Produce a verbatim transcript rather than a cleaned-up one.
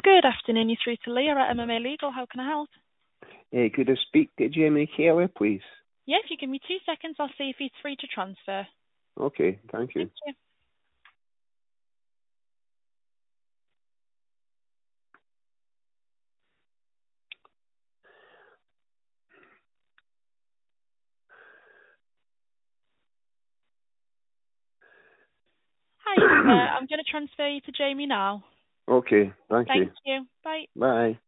Good afternoon, you're through to Leah at M M A Legal. How can I help? Uh, could I speak to Jamie Kelly, please? Yeah, if you give me two seconds, I'll see if he's free to transfer. Okay, thank you. Thank you. Hi, uh, I'm going to transfer you to Jamie now. Okay, thank Thank you. you. Bye. Bye.